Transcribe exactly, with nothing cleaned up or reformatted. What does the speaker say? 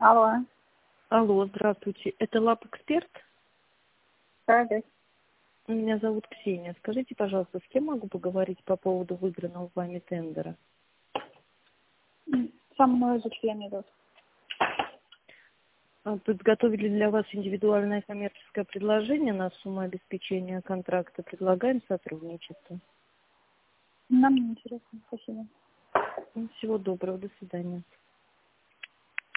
Алло. Алло, здравствуйте. Это Лабэксперт? Да, да. Меня зовут Ксения. Скажите, пожалуйста, с кем могу поговорить по поводу выигранного вами тендера? М, Со мной зачем идут? А, Подготовили для вас индивидуальное коммерческое предложение на сумму обеспечения контракта. Предлагаем сотрудничество. Нам не интересно, спасибо. Всего доброго, до свидания.